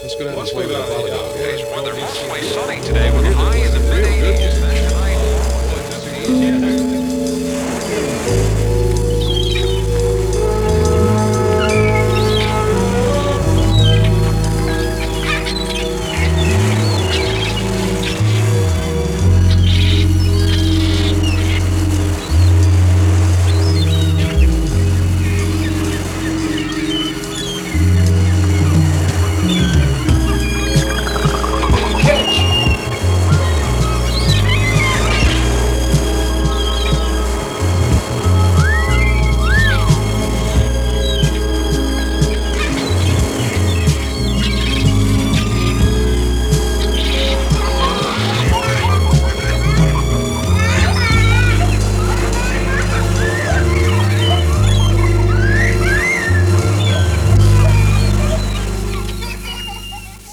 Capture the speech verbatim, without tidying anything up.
Let's go down and play with go the down. volleyball. Yeah. Today's weather mostly sunny today with a high in the mid eighties.